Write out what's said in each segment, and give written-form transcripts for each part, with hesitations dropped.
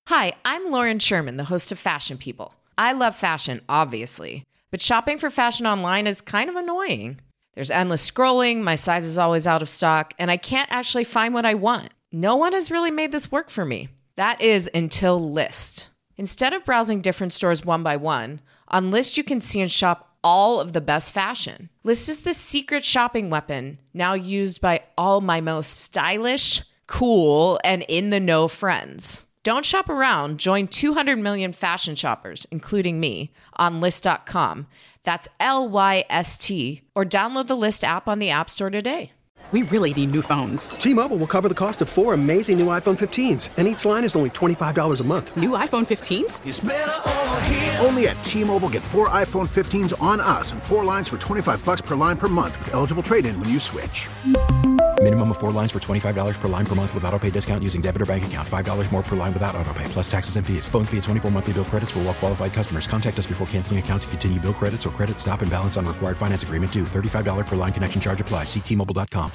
Hi, I'm Lauren Sherman, the host of Fashion People. I love fashion, obviously, but shopping for fashion online is kind of annoying. There's endless scrolling, my size is always out of stock, and I can't actually find what I want. No one has really made this work for me. That is until Lyst. Instead of browsing different stores one by one, on Lyst you can see and shop all of the best fashion. Lyst is the secret shopping weapon, now used by all my most stylish, cool, and in-the-know friends. Don't shop around. Join 200 million fashion shoppers, including me, on Lyst.com. That's Lyst, or download the Lyst app on the App Store today. We really need new phones. T-Mobile will cover the cost of 4 amazing new iPhone 15s, and each line is only $25 a month. New iPhone 15s? It's better over here. Only at T-Mobile, get 4 iPhone 15s on us and 4 lines for $25 per line per month with eligible trade-in when you switch. Minimum of 4 lines for $25 per line per month with autopay discount using debit or bank account. $5 more per line without autopay, plus taxes and fees. Phone fee at 24 monthly bill credits for well-qualified customers. Contact us before canceling account to continue bill credits or credit stop and balance on required finance agreement due. $35 per line connection charge applies. See T-Mobile.com.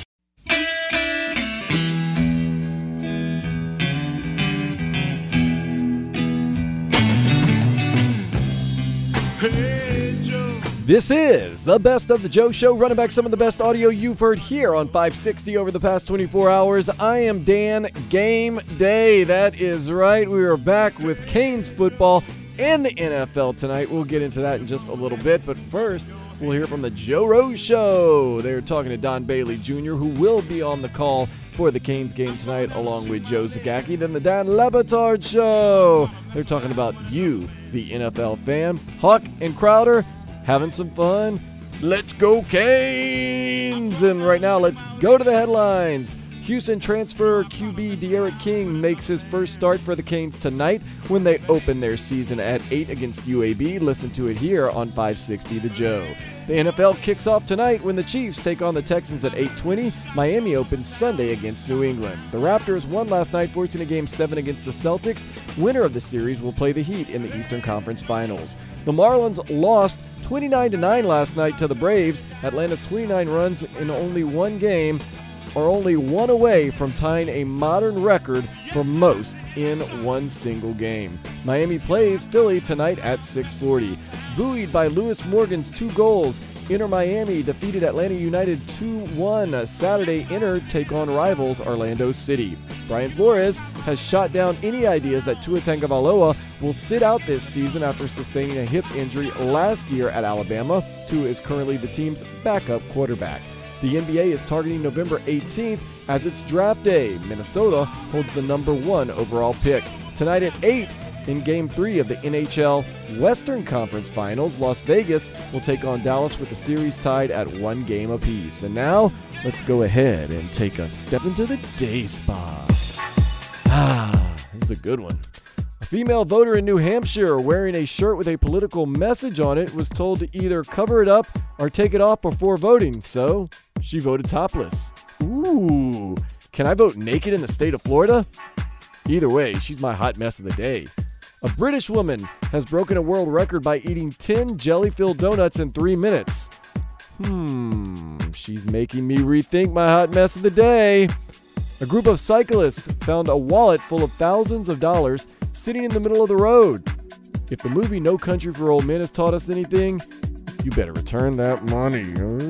This is the Best of the Joe Show, running back some of the best audio you've heard here on 560 over the past 24 hours. I am Dan. Game day. That is right. We are back with Canes football and the NFL tonight. We'll get into that in just a little bit, but first, we'll hear from the Joe Rose Show. They're talking to Don Bailey Jr., who will be on the call for the Canes game tonight, along with Joe Zagacki. Then the Dan Lebitard Show. They're talking about you, the NFL fan. Hawk and Crowder having some fun. Let's go Canes! And right now, let's go to the headlines. Houston transfer QB D'Eriq King makes his first start for the Canes tonight when they open their season at 8 against UAB. Listen to it here on 560 The Joe. The NFL kicks off tonight when the Chiefs take on the Texans at 8:20. Miami opens Sunday against New England. The Raptors won last night, forcing a Game 7 against the Celtics. Winner of the series will play the Heat in the Eastern Conference Finals. The Marlins lost 29-9 last night to the Braves. Atlanta's 29 runs in only one game are only one away from tying a modern record for most in one single game. Miami plays Philly tonight at 6:40. Buoyed by Lewis Morgan's 2 goals, Inter Miami defeated Atlanta United 2-1. Saturday, Inter take on rivals Orlando City. Brian Flores has shot down any ideas that Tua Tagovailoa will sit out this season after sustaining a hip injury last year at Alabama. Tua is currently the team's backup quarterback. The NBA is targeting November 18th as its draft day. Minnesota holds the number 1 overall pick. Tonight at 8, in Game 3 of the NHL Western Conference Finals, Las Vegas will take on Dallas with the series tied at 1 game apiece. And now, let's go ahead and take a step into the day spa. This is a good one. A female voter in New Hampshire wearing a shirt with a political message on it was told to either cover it up or take it off before voting, so she voted topless. Ooh, can I vote naked in the state of Florida? Either way, she's my hot mess of the day. A British woman has broken a world record by eating 10 jelly-filled donuts in 3 minutes. She's making me rethink my hot mess of the day. A group of cyclists found a wallet full of thousands of dollars sitting in the middle of the road. If the movie No Country for Old Men has taught us anything, you better return that money.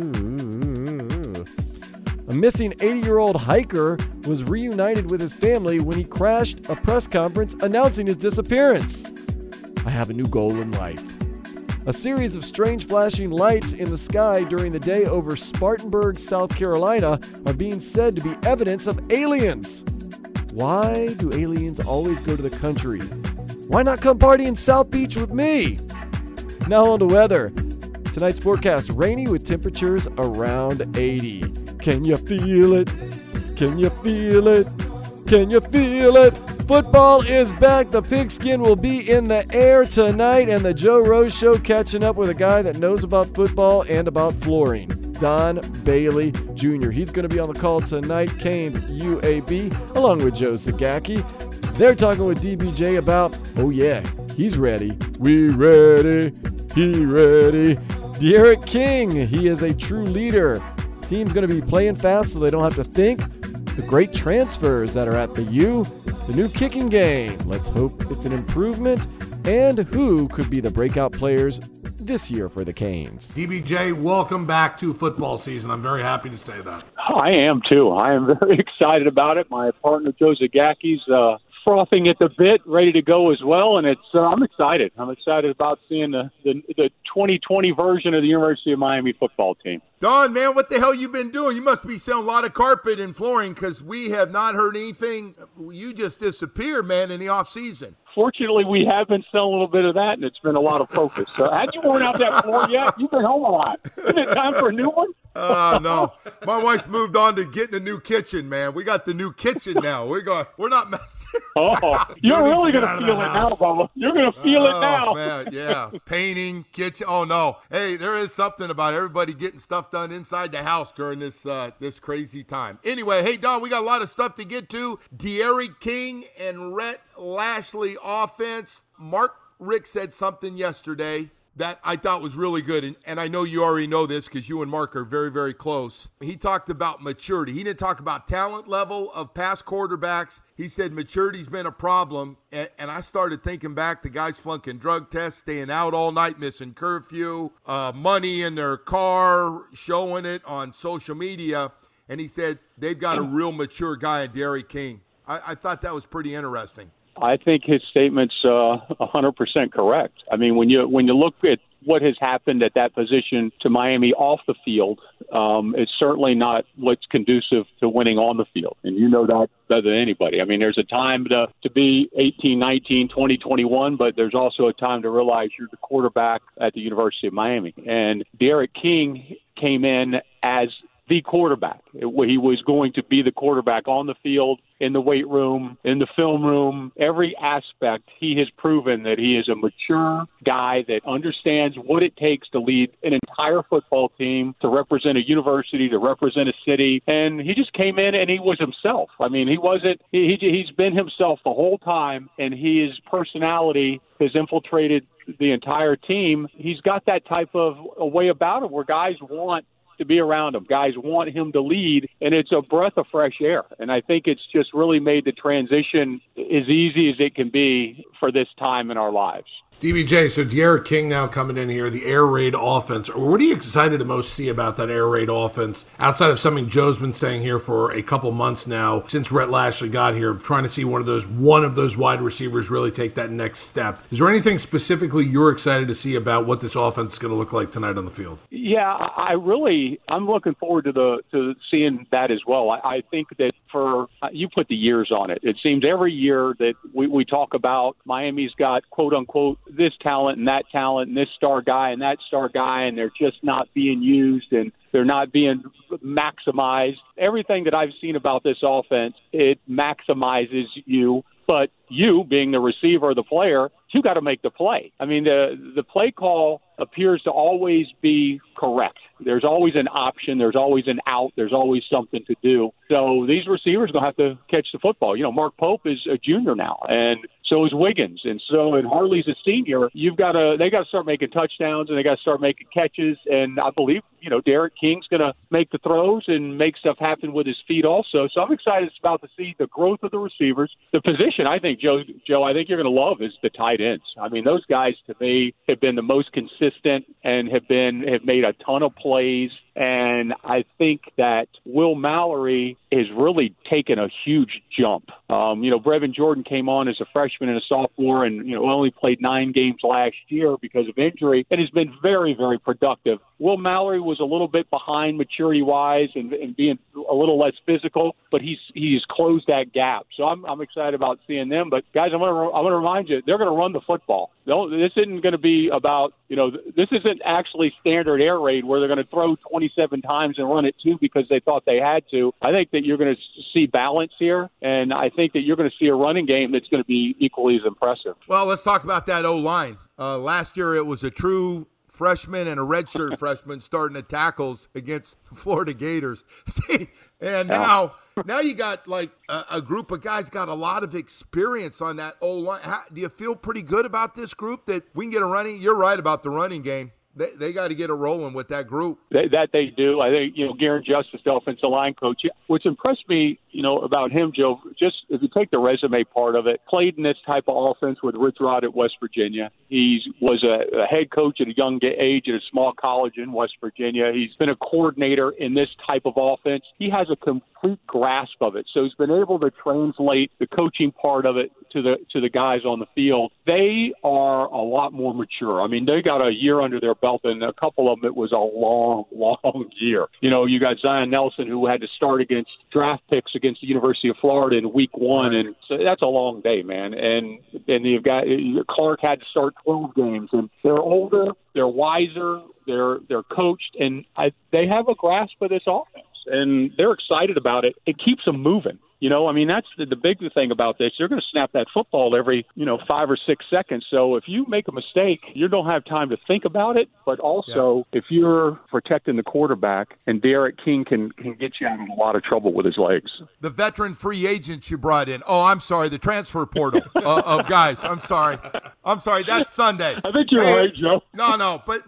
A missing 80-year-old hiker was reunited with his family when he crashed a press conference announcing his disappearance. I have a new goal in life. A series of strange flashing lights in the sky during the day over Spartanburg, South Carolina, are being said to be evidence of aliens. Why do aliens always go to the country? Why not come party in South Beach with me? Now on to weather. Tonight's forecast, rainy with temperatures around 80. Can you feel it? Can you feel it? Can you feel it? Football is back. The pigskin will be in the air tonight, and the Joe Rose Show catching up with a guy that knows about football and about flooring, Don Bailey Jr. He's going to be on the call tonight, Canes UAB, along with Joe Zagacki. They're talking with DBJ about, oh yeah, he's ready. We ready. He ready. D'Eriq King, he is a true leader. Team's going to be playing fast so they don't have to think. The great transfers that are at the U. the new kicking game. Let's hope it's an improvement. And who could be the breakout players this year for the Canes? DBJ, welcome back to football season. I'm very happy to say that. I am too. I am very excited about it. My partner Joe Zagaki's frothing at the bit, ready to go as well, and I'm excited. I'm excited about seeing the 2020 version of the University of Miami football team. Don, man, what the hell you been doing? You must be selling a lot of carpet and flooring because we have not heard anything. You just disappeared, man, in the off season. Fortunately, we have been selling a little bit of that, and it's been a lot of focus. So, have you worn out that floor yet? You've been home a lot. Isn't it time for a new one? No. My wife moved on to getting a new kitchen, man. We got the new kitchen now. We're not messing. Oh, you're really going to feel it now, Bubba. You're going to feel it now. Man, yeah. Painting, kitchen. Oh, no. Hey, there is something about everybody getting stuff done inside the house during this crazy time. Anyway, hey, Don, we got a lot of stuff to get to. D'Eriq King and Rhett Lashlee offense. Mark Richt said something yesterday that I thought was really good, and I know you already know this because you and Mark are very, very close. He talked about maturity. He didn't talk about talent level of past quarterbacks. He said maturity's been a problem, and I started thinking back to guys flunking drug tests, staying out all night, missing curfew, money in their car, showing it on social media, and he said they've got a real mature guy in D'Eriq King. I thought that was pretty interesting. I think his statement's 100% correct. I mean, when you look at what has happened at that position to Miami off the field, it's certainly not what's conducive to winning on the field. And you know that better than anybody. I mean, there's a time to be 18, 19, 20, 21, but there's also a time to realize you're the quarterback at the University of Miami. And D'Eriq King came in as the quarterback. He was going to be the quarterback on the field, in the weight room, in the film room, every aspect. He has proven that he is a mature guy that understands what it takes to lead an entire football team, to represent a university, to represent a city. And he just came in and he was himself. I mean, he's been himself the whole time, and his personality has infiltrated the entire team. He's got that type of a way about him where guys want to be around him. Guys want him to lead, and it's a breath of fresh air. And I think it's just really made the transition as easy as it can be for this time in our lives. DBJ, so D'Eriq King now coming in here, the air raid offense. What are you excited to most see about that air raid offense outside of something Joe's been saying here for a couple months now since Rhett Lashlee got here, trying to see one of those wide receivers really take that next step? Is there anything specifically you're excited to see about what this offense is going to look like tonight on the field? Yeah, I'm looking forward to seeing that as well. I think that you put the years on it. It seems every year that we talk about Miami's got quote unquote this talent and this star guy and that star guy, and they're just not being used and they're not being maximized. Everything that I've seen about this offense, it maximizes you, but you being the receiver or the player, you got to make the play. I mean, the play call appears to always be correct. There's always an option. There's always an out. There's always something to do. So these receivers are going to have to catch the football. You know, Mark Pope is a junior now, and so is Wiggins. And Harley's a senior. They got to start making touchdowns, and they got to start making catches. And I believe, D'Eriq King's going to make the throws and make stuff happen with his feet also. So I'm excited about to see the growth of the receivers. The position, I think, Joe, I think you're going to love is the tight ends. I mean, those guys to me have been the most consistent and have made a ton of plays. And I think that Will Mallory has really taken a huge jump. Brevin Jordan came on as a freshman and a sophomore and, only played 9 games last year because of injury and has been very, very productive. Will Mallory was a little bit behind maturity-wise and being a little less physical, but he's closed that gap. So I'm excited about seeing them. But, guys, I'm going to remind you, they're going to run the football. This isn't going to be about, this isn't actually standard air raid where they're going to throw 27 times and run it 2 because they thought they had to. I think that you're going to see balance here, and I think that you're going to see a running game that's going to be equally as impressive. Well, let's talk about that O-line. Last year it was a true freshman and a redshirt freshman starting the tackles against Florida Gators. See, and now you got like a group of guys got a lot of experience on that O-line. Do you feel pretty good about this group that we can get a running? You're right about the running game. they got to get it rolling with that group. That they do. I think, Garen Justice, the offensive line coach, what's impressed me, about him, Joe, just if you take the resume part of it, played in this type of offense with Rich Rod at West Virginia. He was a head coach at a young age at a small college in West Virginia. He's been a coordinator in this type of offense. He has a complete grasp of it. So he's been able to translate the coaching part of it to the guys on the field. They are a lot more mature. I mean, they got a year under their belt, and a couple of them, it was a long, long year. You got Zion Nelson, who had to start against draft picks against the University of Florida in week 1, and so that's a long day, man. And you've got Clark had to start 12 games, and they're older, they're wiser, they're coached, and they have a grasp of this offense, and they're excited about it. It keeps them moving. That's the big thing about this. You're going to snap that football every, 5 or 6 seconds. So if you make a mistake, you don't have time to think about it. But also, if you're protecting the quarterback, and Derek King can get you out of a lot of trouble with his legs. The veteran free agents you brought in. Oh, I'm sorry, the transfer portal of guys. I'm sorry. That's Sunday. I think you're right, Joe. No, but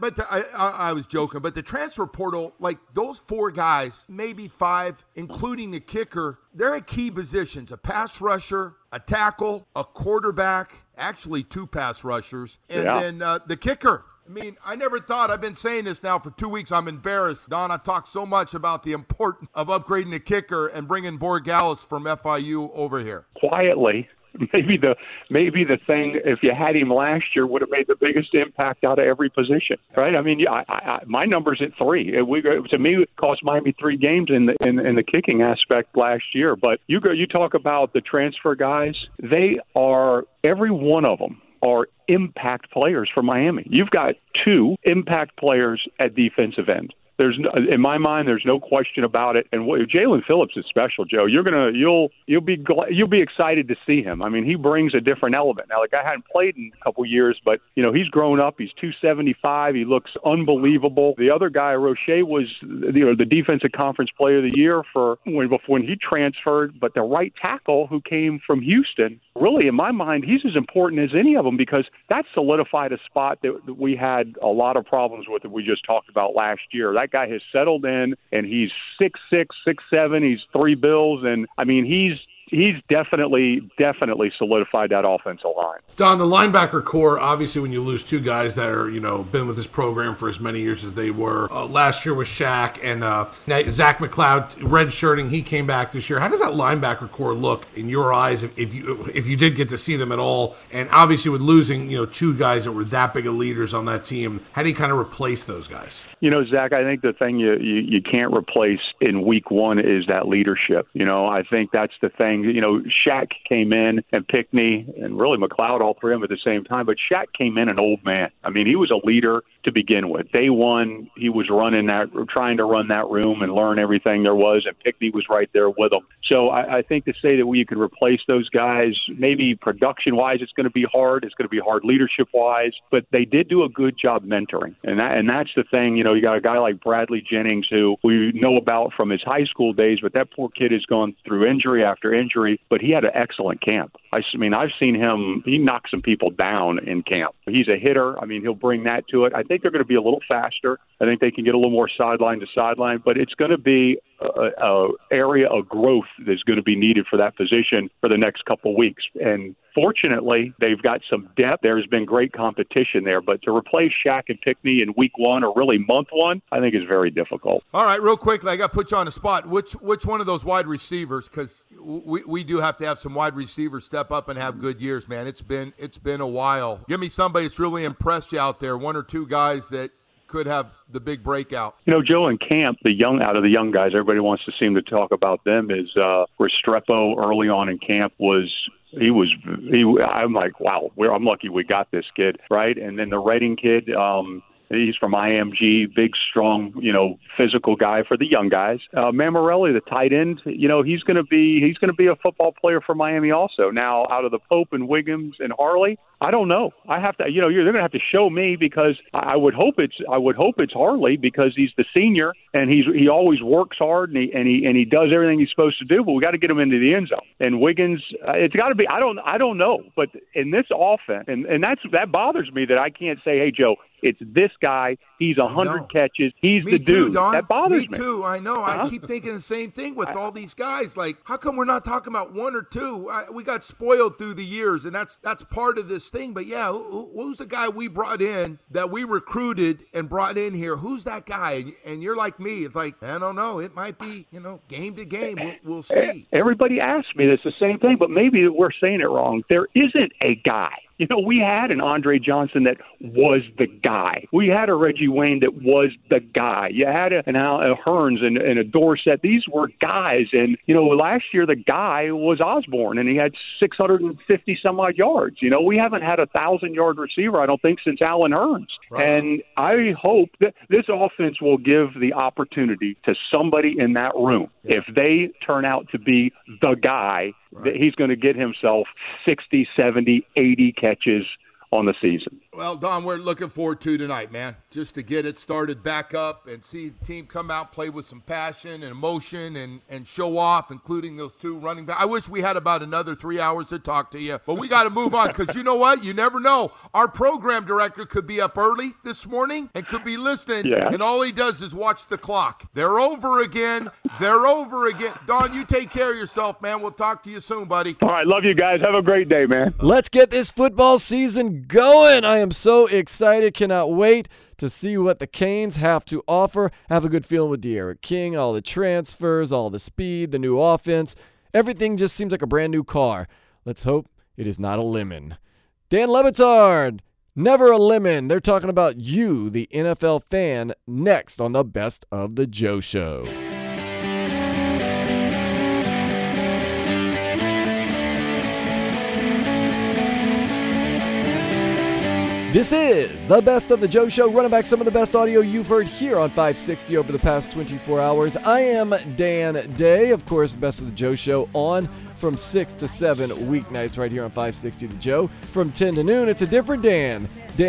I was joking. But the transfer portal, like those 4 guys, maybe 5, including the kicker, they're at key positions: a pass rusher, a tackle, a quarterback, actually 2 pass rushers, and then the kicker. I mean, I never thought, I've been saying this now for 2 weeks, I'm embarrassed. Don, I've talked so much about the importance of upgrading the kicker and bringing Borregales from FIU over here. Quietly. Maybe the thing, if you had him last year, would have made the biggest impact out of every position, right? I mean, my number's at 3. To me, it cost Miami 3 games in the kicking aspect last year. But you talk about the transfer guys; they are, every one of them are impact players for Miami. You've got 2 impact players at defensive end. In my mind, there's no question about it. And Jalen Phillips is special, Joe. You'll be excited to see him. I mean, he brings a different element. Now, the guy hadn't played in a couple years, but he's grown up. He's 275. He looks unbelievable. The other guy, Roche, was the defensive conference player of the year for when he transferred. But the right tackle, who came from Houston, really, in my mind, he's as important as any of them, because that solidified a spot that we had a lot of problems with that we just talked about last year. That guy has settled in, and he's 6'6", 6'7". He's 3 bills, and I mean, he's definitely solidified that offensive line. Don, the linebacker core, obviously when you lose 2 guys that are, been with this program for as many years as they were. Last year was Shaq and Zach McLeod redshirting. He came back this year. How does that linebacker core look in your eyes if you did get to see them at all? And obviously with losing, 2 guys that were that big of leaders on that team, how do you kind of replace those guys? Zach, I think the thing you can't replace in week 1 is that leadership. I think that's the thing. Shaq came in, and Pickney, and really McLeod, all 3 of them at the same time. But Shaq came in an old man. I mean, he was a leader to begin with. Day 1, he was trying to run that room and learn everything there was, and Pickney was right there with him. So I think to say that we could replace those guys, maybe production-wise, it's going to be hard. It's going to be hard leadership-wise. But they did do a good job mentoring, and that's the thing. You got a guy like Bradley Jennings, who we know about from his high school days, but that poor kid has gone through injury after injury, but he had an excellent camp. I mean, I've seen him, he knocked some people down in camp. He's a hitter. I mean, he'll bring that to it. I think they're going to be a little faster. I think they can get a little more sideline to sideline, but it's going to be a area of growth that's going to be needed for that position for the next couple of weeks. And fortunately, they've got some depth. There's been great competition there, but to replace Shaq and Pickney in week 1 or really month 1, I think is very difficult. All right, real quickly, I got to put you on the spot. Which one of those wide receivers, because we do have to have some wide receivers step up and have good years, man. It's been a while. Give me somebody that's really impressed you out there, 1 or 2 guys that could have the big breakout. Joe, in camp, out of the young guys, everybody wants to seem to talk about them, is Restrepo early on in camp I'm like, wow, I'm lucky we got this kid, right? And then the Redding kid, he's from IMG, big, strong, physical guy for the young guys. Mammarelli, the tight end, he's going to be a football player for Miami also. Now, out of the Pope and Wiggins and Harley, I don't know. I have to, they're going to have to show me, because I would hope it's Harley, because he's the senior and he always works hard and he does everything he's supposed to do. But we got to get him into the end zone. And Wiggins, it's got to be. I don't know. But in this offense, and that bothers me that I can't say, hey Joe, It's this guy. He's 100 catches. He's the dude. Don. That bothers me. Me too. I know. I keep thinking the same thing with all these guys. Like, how come we're not talking about one or two? We got spoiled through the years, and that's part of this thing. But yeah, who's the guy we brought in that we recruited and brought in here? Who's that guy? And you're like me. It's like, I don't know. It might be, game to game. We'll see. Everybody asks me this the same thing, but maybe we're saying it wrong. There isn't a guy. We had an Andre Johnson that was the guy. We had a Reggie Wayne that was the guy. You had a Hearns and a Dorsett. These were guys. And, last year the guy was Osborne, and he had 650 some odd yards. We haven't had a 1,000-yard receiver, I don't think, since Alan Hearns. Right. And I hope that this offense will give the opportunity to somebody in that room. Yeah. If they turn out to be the guy, that he's going to get himself 60, 70, 80 catches on the season. Well, Don, we're looking forward to tonight, man, just to get it started back up and see the team come out, play with some passion and emotion and show off, including those two running backs. I wish we had about another 3 hours to talk to you, but we got to move on because you know what? You never know. Our program director could be up early this morning and could be listening, and all he does is watch the clock. They're over again. Don, you take care of yourself, man. We'll talk to you soon, buddy. All right, love you guys. Have a great day, man. Let's get this football season going. I am so excited. Cannot wait to see what the Canes have to offer. Have a good feeling with De'Aaron King, all the transfers, all the speed, the new offense. Everything just seems like a brand new car. Let's hope it is not a lemon. Dan Le Batard, never a lemon. They're talking about you, the NFL fan, next on the Best of the Joe Show. This is the Best of the Joe Show, running back some of the best audio you've heard here on 560 over the past 24 hours. I am Dan Day, of course, Best of the Joe Show on from 6 to 7 weeknights right here on 560 The Joe. From 10 to noon, it's a different Dan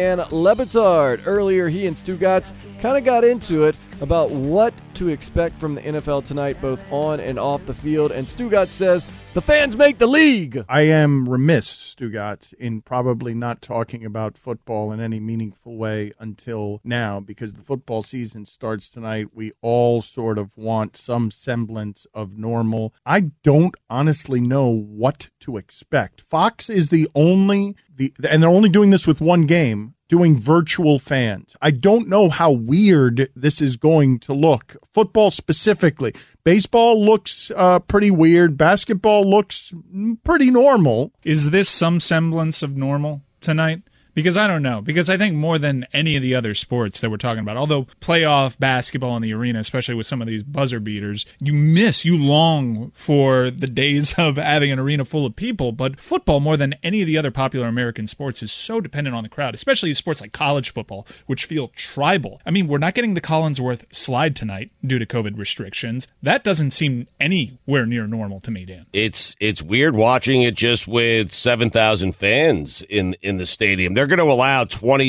Le Batard. Earlier, he and Stu Gatz kind of got into it about what to expect from the NFL tonight, both on and off the field. And Stu Gatz says, the fans make the league. I am remiss, Stu Gatz, in probably not talking about football in any meaningful way until now, because the football season starts tonight. We all sort of want some semblance of normal. I don't honestly know what to expect. Fox is and they're only doing this with one game, doing virtual fans. I don't know how weird this is going to look. Football specifically. Baseball looks pretty weird. Basketball looks pretty normal. Is this some semblance of normal tonight? Because I don't know. Because I think more than any of the other sports that we're talking about, although playoff basketball in the arena, especially with some of these buzzer beaters, you long for the days of having an arena full of people. But football, more than any of the other popular American sports, is so dependent on the crowd, especially sports like college football, which feel tribal. I mean, we're not getting the Collinsworth slide tonight due to COVID restrictions. That doesn't seem anywhere near normal to me, Dan. It's weird watching it just with 7,000 fans in the stadium. They're going to allow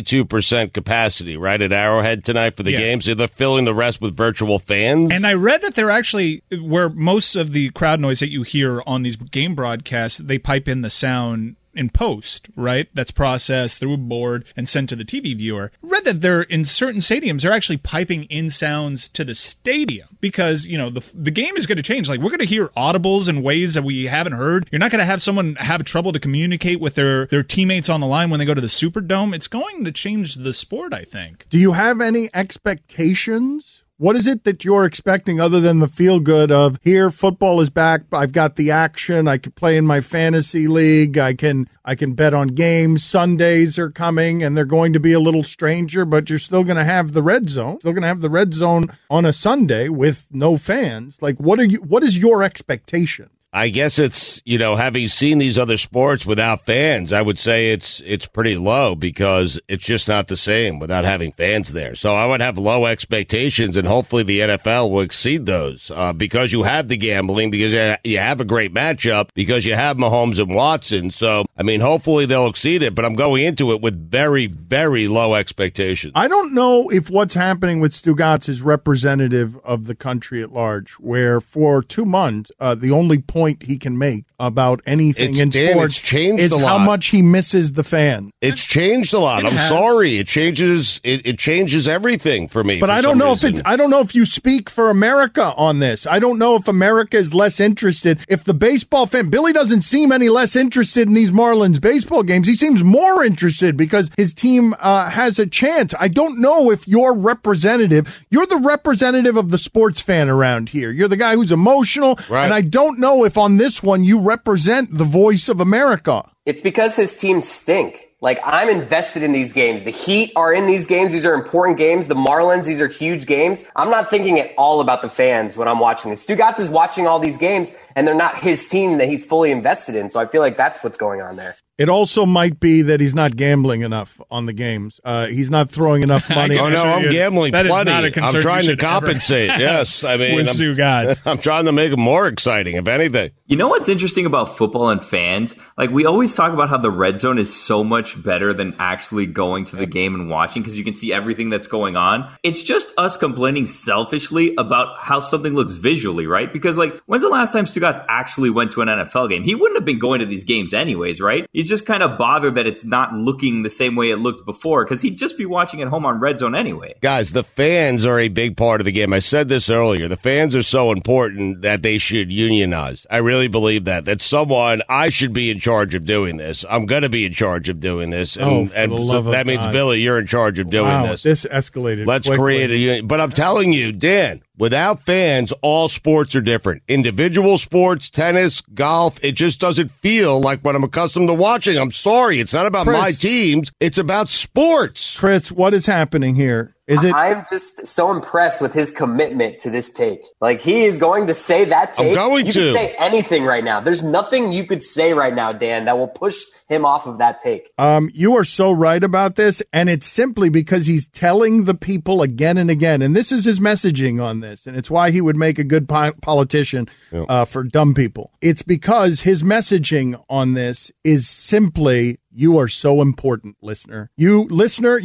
22% capacity, right, at Arrowhead tonight for the game. So they're filling the rest with virtual fans. And I read that they're actually, where most of the crowd noise that you hear on these game broadcasts, they pipe in the sound in post, right? That's processed through a board and sent to the TV viewer. I read that they're in certain stadiums, they're actually piping in sounds to the stadium because, the game is going to change. Like, we're going to hear audibles in ways that we haven't heard. You're not going to have someone have trouble to communicate with their teammates on the line when they go to the Superdome. It's going to change the sport, I think. Do you have any expectations? What is it that you're expecting other than the feel-good of, here, football is back, I've got the action, I can play in my fantasy league, I can bet on games, Sundays are coming, and they're going to be a little stranger, but you're still going to have the red zone. Still going to have the red zone on a Sunday with no fans. Like, what is your expectation? I guess it's, having seen these other sports without fans, I would say it's pretty low because it's just not the same without having fans there. So I would have low expectations, and hopefully the NFL will exceed those because you have the gambling, because you have a great matchup, because you have Mahomes and Watson. So, hopefully they'll exceed it, but I'm going into it with very, very low expectations. I don't know if what's happening with Stu Gatz is representative of the country at large, where for 2 months, the only point point he can make about anything in Dan, sports it's changed is a how lot. much he misses the fan. It's changed a lot. I'm sorry. It changes. It changes everything for me. But I don't know if it's. I don't know if you speak for America on this. I don't know if America is less interested. If the baseball fan, Billy doesn't seem any less interested in these Marlins baseball games. He seems more interested because his team has a chance. I don't know if you're representative. You're the representative of the sports fan around here. You're the guy who's emotional, Right. and I don't know if on this one you represent the voice of America. It's because his teams stink. Like, I'm invested in these games. The Heat are in these games. These are important games. The Marlins, these are huge games. I'm not thinking at all about the fans when I'm watching this. Stugatz is watching all these games, and they're not his team that he's fully invested in. So I feel like that's what's going on there. It also might be that he's not gambling enough on the games. He's not throwing enough money. Oh, no, I'm gambling that is plenty. not a concern I'm trying you to should ever compensate. have Yes, I mean, with Stugatz. I'm trying to make it more exciting, if anything. You know what's interesting about football and fans? Like, we always talk about how the red zone is so much better than actually going to the game and watching because you can see everything that's going on. It's just us complaining selfishly about how something looks visually, right? Because, like, when's the last time Stugatz actually went to an NFL game? He wouldn't have been going to these games anyways, right? He's just kind of bothered that it's not looking the same way it looked before because he'd just be watching at home on red zone anyway. Guys, the fans are a big part of the game. I said this earlier. The fans are so important that they should unionize. I really believe that. That I should be in charge of doing this. I'm going to be in charge of doing this. And, for the love of that means, God. Billy, you're in charge of doing this. This escalated. Let's quickly. create a union. But I'm telling you, Dan, without fans, all sports are different. Individual sports, tennis, golf, it just doesn't feel like what I'm accustomed to watching. I'm sorry. It's not about Chris. my teams. It's about sports. Chris, what is happening here? Is it? I'm just so impressed with his commitment to this take. Like, he is going to say that take. I'm going you to. can say anything right now. There's nothing you could say right now, Dan, that will push him off of that take. You are so right about this, and it's simply because he's telling the people again and again, and this is his messaging on this, and it's why he would make a good politician for dumb people. It's because his messaging on this is simply, you are so important, listener. You listener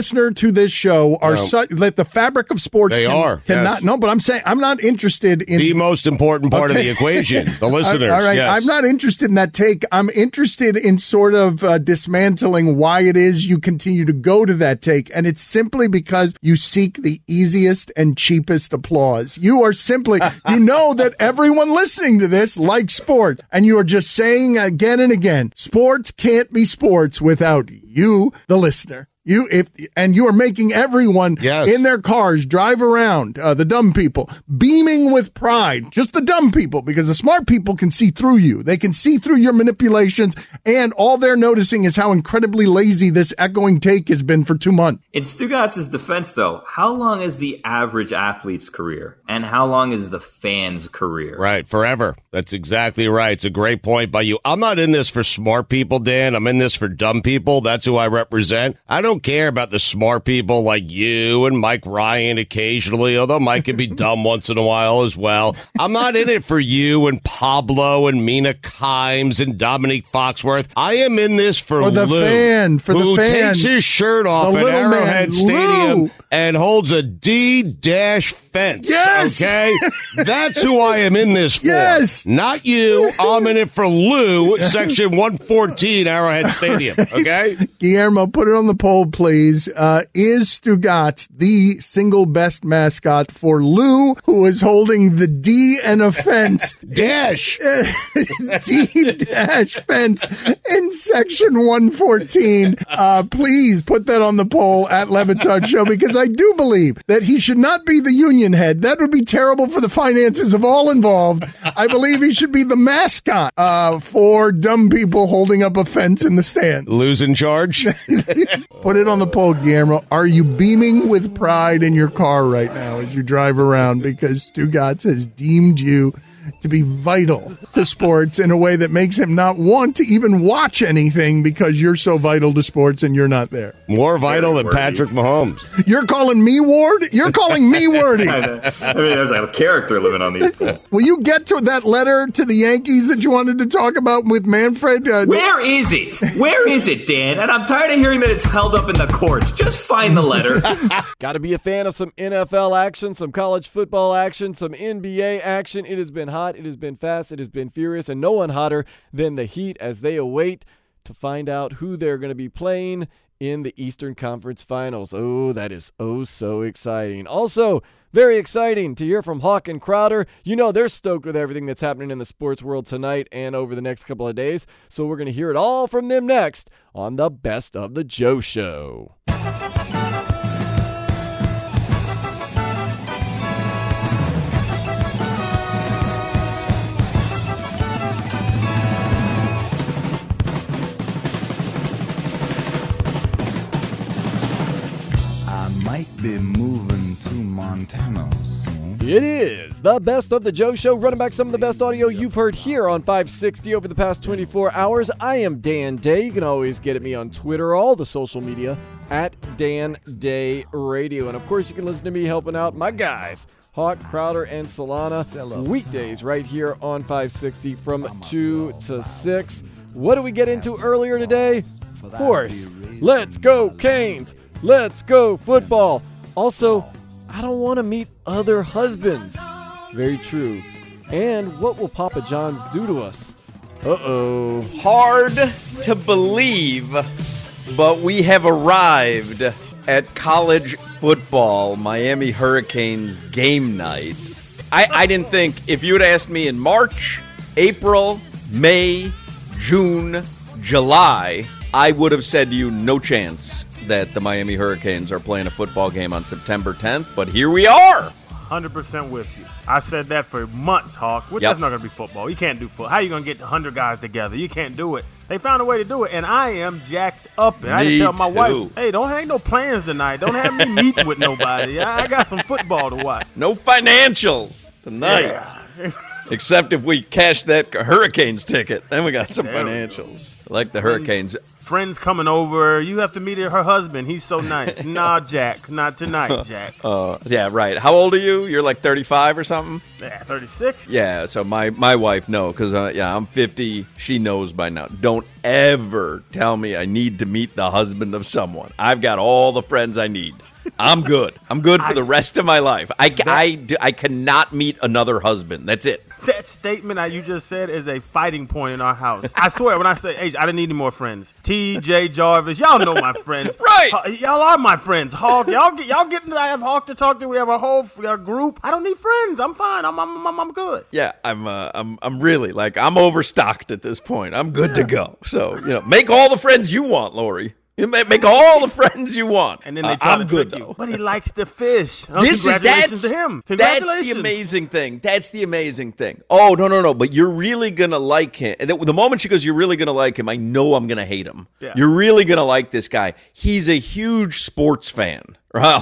to this show are such that the fabric of sports cannot. Yes. No, but I'm saying I'm not interested in the most important part of the equation. The listeners. All right, yes. I'm not interested in that take. I'm interested in sort of dismantling why it is you continue to go to that take, and it's simply because you seek the easiest and cheapest applause. You are simply, you know that everyone listening to this likes sports, and you are just saying again and again, sports can't be sports without you, the listener. You are making everyone in their cars drive around, the dumb people, beaming with pride. Just the dumb people, because the smart people can see through you. They can see through your manipulations, and all they're noticing is how incredibly lazy this echoing take has been for 2 months. In Stugatz's defense, though, how long is the average athlete's career? And how long is the fan's career? Right, forever. That's exactly right. It's a great point by you. I'm not in this for smart people, Dan. I'm in this for dumb people. That's who I represent. I don't care about the smart people like you and Mike Ryan occasionally, although Mike can be dumb once in a while as well. I'm not in it for you and Pablo and Mina Kimes and Dominique Foxworth. I am in this for the Lou, fan, who takes his shirt off at Arrowhead Stadium Lou. and holds a D-dash fence. Yes! Okay? That's who I am in this for. Yes! Not you. I'm in it for Lou, section 114, Arrowhead Stadium. Okay? Guillermo, put it on the poll, please. Is Stugatz the single best mascot for Lou, who is holding the D and a fence? Dash! D-dash fence in section 114. Please put that on the poll at Levitard Show, because I do believe that he should not be the union head. That would be terrible for the finances of all involved. I believe he should be the mascot for dumb people holding up a fence in the stand. Lou's in charge? Put it on the poll, Guillermo. Are you beaming with pride in your car right now as you drive around because Stugatz has deemed you to be vital to sports in a way that makes him not want to even watch anything because you're so vital to sports and you're not there? More vital than Patrick Mahomes. You're calling me Ward? You're calling me Wordy. I mean, there's a character living on these poles. Will you get to that letter to the Yankees that you wanted to talk about with Manfred? Where is it? Where is it, Dan? And I'm tired of hearing that it's held up in the courts. Just find the letter. Got to be a fan of some NFL action, some college football action, some NBA action. It has been hot hot. It has been fast. It has been furious. And no one hotter than the Heat as they await to find out who they're going to be playing in the Eastern Conference Finals. Oh, that is so exciting. Also, very exciting to hear from Hawk and Crowder. You know they're stoked with everything that's happening in the sports world tonight and over the next couple of days. So we're going to hear it all from them next on the Best of the Joe Show. Be moving to Montana soon. It is the Best of the Joe Show, running back some of the best audio you've heard here on 560 over the past 24 hours. I am Dan Day. You can always get at me on Twitter, all the social media, at Dan Day Radio. And of course, you can listen to me helping out my guys, Hawk, Crowder, and Solana, weekdays right here on 560 from 2 to 6. What did we get into earlier today? Of course, let's go Canes. Let's go football. Also, I don't want to meet other husbands. Very true. And what will Papa John's do to us? Uh-oh. Hard to believe, but we have arrived at college football, Miami Hurricanes game night. I didn't think, if you had asked me in March, April, May, June, July, I would have said to you no chance that the Miami Hurricanes are playing a football game on September 10th, but here we are. 100% with you. I said that for months, Hawk. That's not going to be football. You can't do football. How are you going to get 100 guys together? You can't do it. They found a way to do it, and I am jacked up. And I didn't tell my wife, hey, don't hang no plans tonight. Don't have me meeting with nobody. I got some football to watch. No financials tonight. Yeah. Except if we cash that Hurricanes ticket. Then we got some financials. Like the Hurricanes. Friends coming over. You have to meet her husband. He's so nice. Nah, Jack. Not tonight, Jack. Yeah, right. How old are you? You're like 35 or something? Yeah, 36. Yeah, so my wife, no, because, I'm 50. She knows by now. Don't ever tell me I need to meet the husband of someone. I've got all the friends I need. I'm good. I'm good for the rest of my life. I cannot meet another husband. That's it. That statement you just said is a fighting point in our house. I swear, when I say, hey, I didn't need any more friends. TJ Jarvis, y'all know my friends. Right. Y'all are my friends. Hawk, y'all getting I have Hawk to talk to. We have a whole group. I don't need friends. I'm fine. I'm good. Yeah, I'm really, I'm overstocked at this point. I'm good to go. So, make all the friends you want, Lori. You make all the friends you want. And then they try to trick you. But he likes to fish. Congratulations to him. Congratulations. That's the amazing thing. That's the amazing thing. Oh, no. But you're really going to like him. And the moment she goes, you're really going to like him, I know I'm going to hate him. Yeah. You're really going to like this guy. He's a huge sports fan. Right?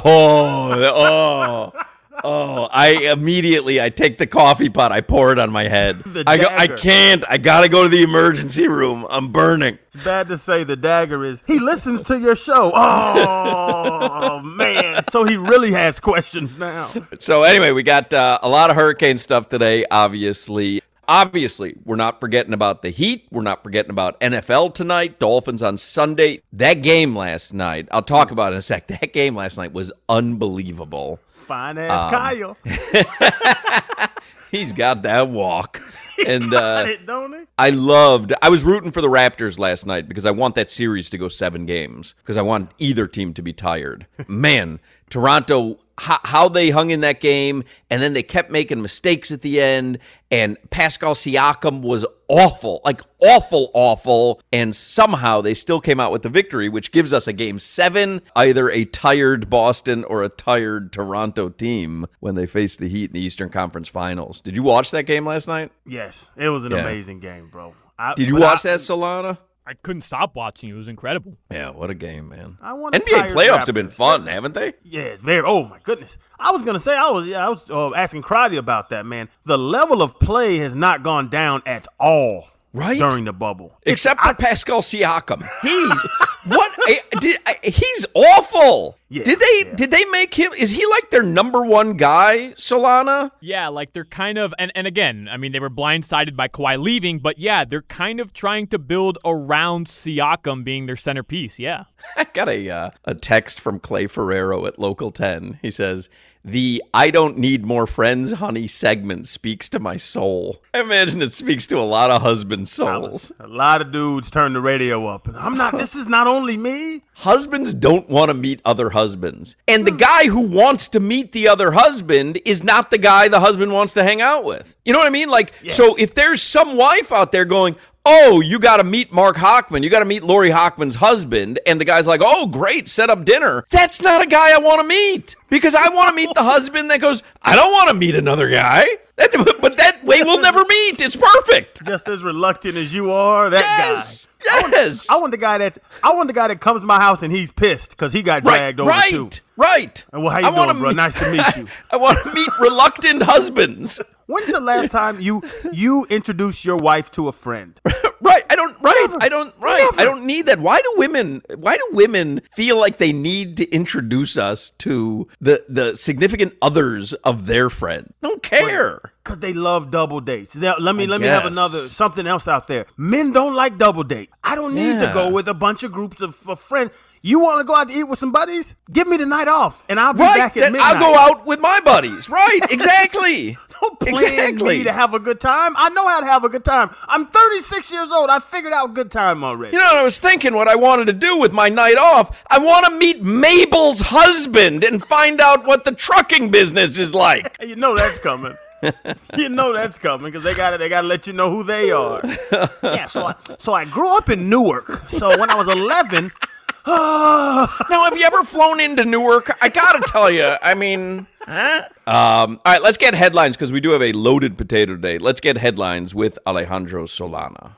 I take the coffee pot, I pour it on my head. I can't. I got to go to the emergency room. I'm burning. It's bad to say the dagger is, he listens to your show. Oh, man. So he really has questions now. So anyway, we got a lot of Hurricane stuff today, obviously. Obviously, we're not forgetting about the Heat. We're not forgetting about NFL tonight. Dolphins on Sunday. That game last night, I'll talk about it in a sec. That game last night was unbelievable. Fine ass Kyle. He's got that walk. And got it, don't he? I was rooting for the Raptors last night because I want that series to go 7 games because I want either team to be tired. Man, Toronto, how they hung in that game, and then they kept making mistakes at the end, and Pascal Siakam was awful, awful, and somehow they still came out with the victory, which gives us a Game 7, either a tired Boston or a tired Toronto team when they face the Heat in the Eastern Conference Finals. Did you watch that game last night? Yes, it was an amazing game, bro. Did you watch that, Solana? I couldn't stop watching it. It was incredible. Yeah, what a game, man. NBA playoffs have been fun, haven't they? Yeah, it's very. Oh my goodness. I was gonna say I was asking Crowdy about that, man. The level of play has not gone down at all. Right? During the bubble. Except for Pascal Siakam. He's awful. Yeah. Did they make him? Is he like their number one guy, Solana? Yeah, like they're kind of, and again, I mean, they were blindsided by Kawhi leaving, but yeah, they're kind of trying to build around Siakam being their centerpiece. Yeah. I got a text from Clay Ferrero at Local 10. He says, "The I don't need more friends, honey segment speaks to my soul." I imagine it speaks to a lot of husbands' souls. A lot of dudes turn the radio up. This is not only me. Husbands don't want to meet other husbands. And the guy who wants to meet the other husband is not the guy the husband wants to hang out with. You know what I mean? Like, So if there's some wife out there going, "Oh, you got to meet Mark Hochman. You got to meet Lori Hochman's husband." And the guy's like, "Oh, great, set up dinner." That's not a guy I want to meet, because I want to meet the husband that goes, "I don't want to meet another guy." But that way we'll never meet. It's perfect. Just as reluctant as you are, that guy. Yes. I want the guy that comes to my house and he's pissed because he got dragged over too. Right. Well, how you doing, bro? Nice to meet you. I want to meet reluctant husbands. When's the last time you introduced your wife to a friend? Right. I don't need that. Why do women feel like they need to introduce us to the significant others of their friend? I don't care. Because they love double dates. Now, let me have something else out there. Men don't like double date. I don't need to go with a bunch of groups of friends. You want to go out to eat with some buddies? Give me the night off, and I'll be back at midnight. I'll go out with my buddies. Right, exactly. Don't plan me to have a good time. I know how to have a good time. I'm 36 years old. I figured out good time already. You know, I was thinking what I wanted to do with my night off. I want to meet Mabel's husband and find out what the trucking business is like. You know that's coming. You know that's coming because they gotta let you know who they are. Yeah, so I grew up in Newark. So when I was 11. Now, have you ever flown into Newark? I gotta tell you, I mean, all right, let's get headlines because we do have a loaded potato today. Let's get headlines with Alejandro Solana.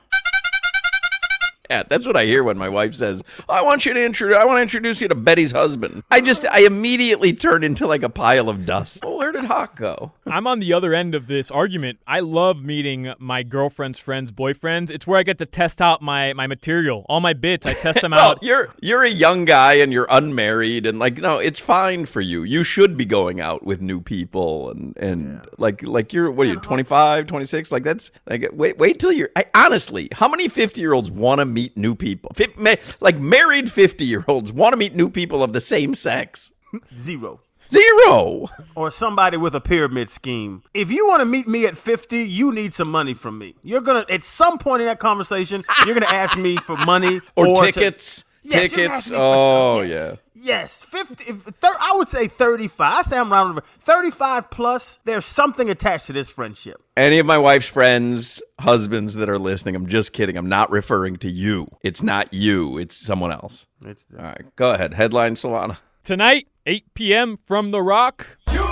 Yeah, that's what I hear when my wife says, I want to introduce you to Betty's husband. I immediately turn into like a pile of dust. Oh, where did Hawk go? I'm on the other end of this argument. I love meeting my girlfriend's friends' boyfriends. It's where I get to test out my material. All my bits, I test them out. You're a young guy and you're unmarried and no, it's fine for you. You should be going out with new people and like you're, what are you, 25, 26? Like that's, like, wait till you're, honestly, how many 50-year-olds want to meet new people? Like married 50-year-olds want to meet new people of the same sex? Zero. Or somebody with a pyramid scheme. If you want to meet me at 50, you need some money from me. You're going to, at some point in that conversation, you're going to ask me for money. Or tickets. Tickets. Oh, yeah. Yes, 50. I would say 35. I say I'm rounding over 35 plus. There's something attached to this friendship. Any of my wife's friends, husbands that are listening, I'm just kidding. I'm not referring to you. It's not you. It's someone else. All right, go ahead. Headline, Solana. Tonight, 8 p.m. from The Rock.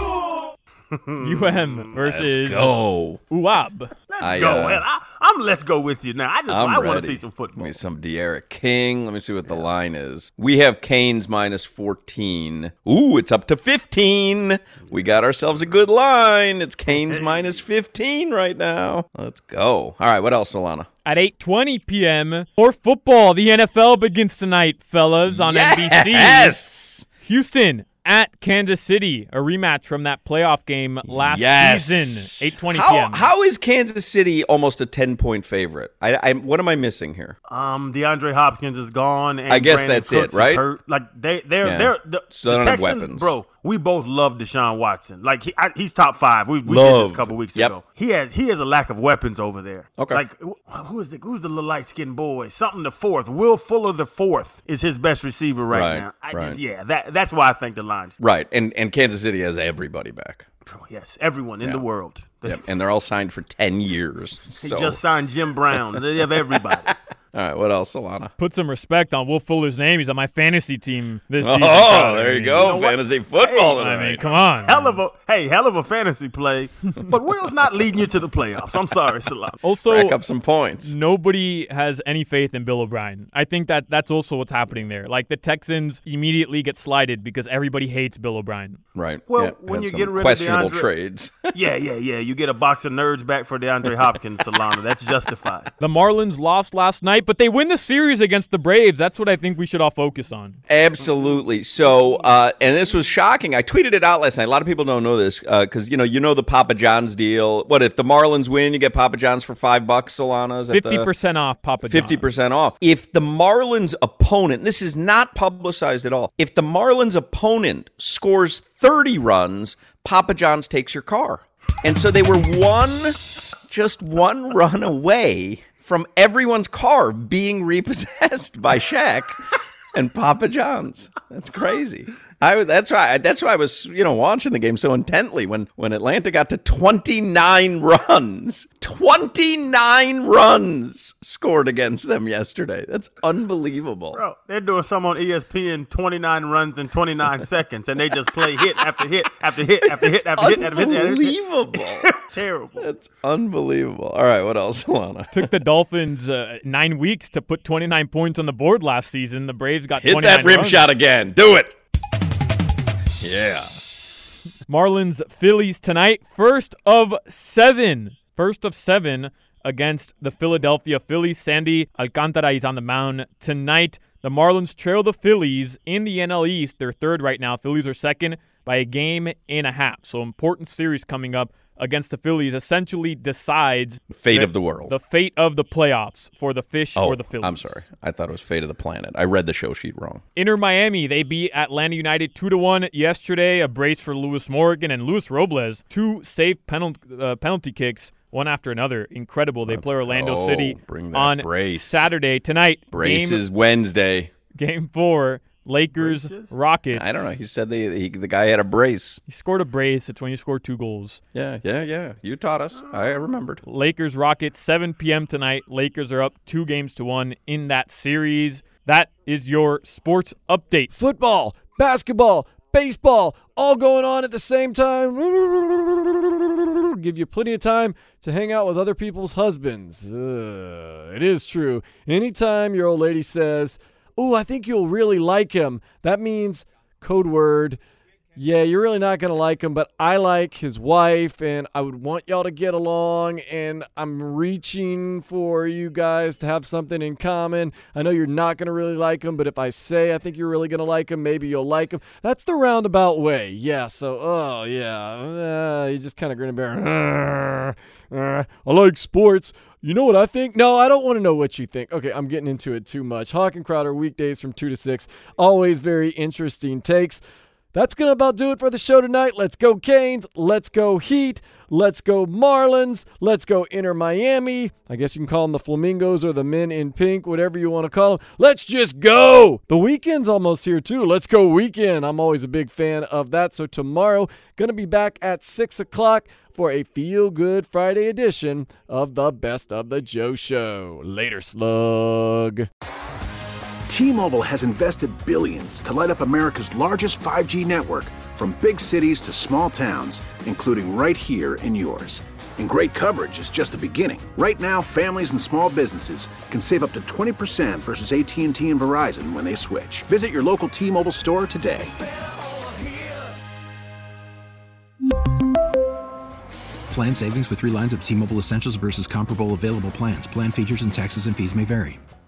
UM versus UAB. Let's go. Let's go with you now. I want to see some football. Give me some De'Aaron King. Let me see what the line is. We have Canes minus 14. Ooh, it's up to 15. We got ourselves a good line. It's Canes minus 15 right now. Let's go. All right, what else, Solana? At 8:20 p.m., more football. The NFL begins tonight, fellas, on NBC. Yes! Houston at Kansas City, a rematch from that playoff game last season. 8:20 p.m. How is Kansas City almost a 10-point favorite? What am I missing here? DeAndre Hopkins is gone. And I guess Brandon that's Cooks it, right? Is hurt. Like the so Texans, weapons. Bro. We both love Deshaun Watson. Like he's top 5. We did this a couple weeks ago. He has a lack of weapons over there. Okay. Like who's the little light skinned boy? Something the fourth. Will Fuller the fourth is his best receiver right now. That's why I think the line's right. And Kansas City has everybody back. Yes, everyone in the world. Yep. And they're all signed for 10 years. He just signed Jim Brown. They have everybody. All right, what else, Solana? Put some respect on Will Fuller's name. He's on my fantasy team this season. Oh, there you go. Fantasy football. I mean, come on. Hell of a fantasy play. But Will's not leading you to the playoffs. I'm sorry, Solana. Also, rack up some points. Nobody has any faith in Bill O'Brien. I think that's also what's happening there. Like the Texans immediately get slighted because everybody hates Bill O'Brien. Right. Well, when you get rid of questionable trades. Yeah. You get a box of nerds back for DeAndre Hopkins, Solana. That's justified. The Marlins lost last night, but they win the series against the Braves. That's what I think we should all focus on. Absolutely. So, and this was shocking. I tweeted it out last night. A lot of people don't know this because, you know the Papa John's deal. What, if the Marlins win, you get Papa John's for $5, Solana's? 50% off Papa John's. 50% off. If the Marlins opponent, this is not publicized at all, if the Marlins opponent scores 30 runs, Papa John's takes your car. And so they were just one run away from everyone's car being repossessed by Shaq and Papa John's. That's crazy. That's why I was, watching the game so intently when Atlanta got to 29 runs. 29 runs scored against them yesterday. That's unbelievable. Bro, they're doing some on ESPN, 29 runs in 29 seconds, and they just play hit after hit after hit after hit after hit after hit. Unbelievable. Terrible. That's unbelievable. All right, what else, Alana? Took the Dolphins 9 weeks to put 29 points on the board last season. The Braves got 29 Hit that rim runs. shot again. Do it. Yeah. Marlins, Phillies tonight. First of seven against the Philadelphia Phillies. Sandy Alcantara is on the mound tonight. The Marlins trail the Phillies in the NL East. They're third right now. Phillies are second by a game and a half. So important series coming up against the Phillies essentially decides fate of the world. The fate of the playoffs for the Fish or the Phillies. I'm sorry. I thought it was fate of the planet. I read the show sheet wrong. Inter Miami, they beat Atlanta United 2-1 yesterday. A brace for Luis Morgan and Luis Robles. 2 safe penalty kicks, one after another. Incredible. They play Orlando City on brace. Saturday tonight. Brace is Wednesday. Game 4. Lakers, Rockets. I don't know. He said the guy had a brace. He scored a brace. It's when you score 2 goals. Yeah. You taught us. I remembered. Lakers, Rockets, 7 p.m. tonight. Lakers are up 2-1 in that series. That is your sports update. Football, basketball, baseball, all going on at the same time. Give you plenty of time to hang out with other people's husbands. It is true. Anytime your old lady says, "Ooh, I think you'll really like him," that means, code word, yeah, you're really not going to like him, but I like his wife, and I would want y'all to get along, and I'm reaching for you guys to have something in common. I know you're not going to really like him, but if I say I think you're really going to like him, maybe you'll like him. That's the roundabout way. Yeah, so, you just kind of grin and bear. I like sports. You know what I think? No, I don't want to know what you think. Okay, I'm getting into it too much. Hawk and Crowder, weekdays from 2 to 6. Always very interesting takes. That's going to about do it for the show tonight. Let's go Canes. Let's go Heat. Let's go Marlins. Let's go Inter Miami. I guess you can call them the Flamingos or the Men in Pink, whatever you want to call them. Let's just go. The weekend's almost here, too. Let's go weekend. I'm always a big fan of that. So tomorrow, going to be back at 6 o'clock for a feel-good Friday edition of the Best of the Joe Show. Later, slug. T-Mobile has invested billions to light up America's largest 5G network, from big cities to small towns, including right here in yours. And great coverage is just the beginning. Right now, families and small businesses can save up to 20% versus AT&T and Verizon when they switch. Visit your local T-Mobile store today. Plan savings with 3 lines of T-Mobile Essentials versus comparable available plans. Plan features and taxes and fees may vary.